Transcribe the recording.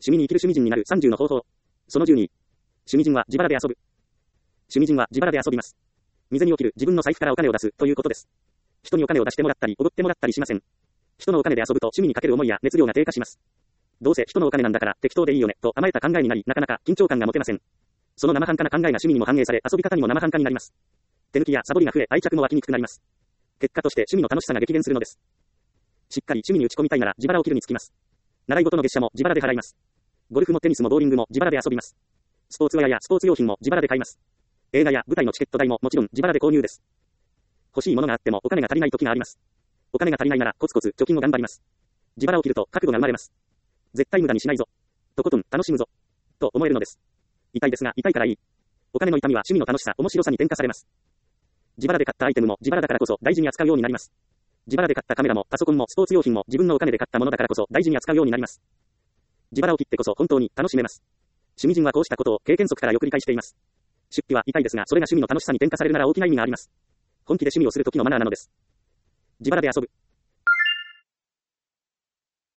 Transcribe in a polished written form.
趣味に生きる趣味人になる30の方法。その12。趣味人は自腹で遊ぶ。趣味人は自腹で遊びます。未然に起きる自分の財布からお金を出すということです。人にお金を出してもらったり、おごってもらったりしません。人のお金で遊ぶと趣味にかける思いや熱量が低下します。どうせ人のお金なんだから適当でいいよね、と甘えた考えになり、なかなか緊張感が持てません。その生半可な考えが趣味にも反映され、遊び方にも生半可になります。手抜きやサボりが増え、愛着も湧きにくくなります。結果として趣味の楽しさが激減するのです。しっかり趣味に打ち込みたいなら自腹を切るにつきます。習い事の月謝も自腹で払います。ゴルフもテニスもボーリングも自腹で遊びます。スポーツウェアやスポーツ用品も自腹で買います。映画や舞台のチケット代ももちろん自腹で購入です。欲しいものがあってもお金が足りない時があります。お金が足りないならコツコツ貯金を頑張ります。自腹を切ると覚悟が生まれます。絶対無駄にしないぞ。とことん楽しむぞ。と思えるのです。痛いですが痛いからいい。お金の痛みは趣味の楽しさ、面白さに転化されます。自腹で買ったアイテムも自腹だからこそ大事に扱うようになります。自腹で買ったカメラもパソコンもスポーツ用品も自分のお金で買ったものだからこそ大事に扱うようになります。自腹を切ってこそ本当に楽しめます。趣味人はこうしたことを経験則からよく理解しています。出費は痛いですが、それが趣味の楽しさに転化されるなら大きな意味があります。本気で趣味をする時のマナーなのです。自腹で遊ぶ。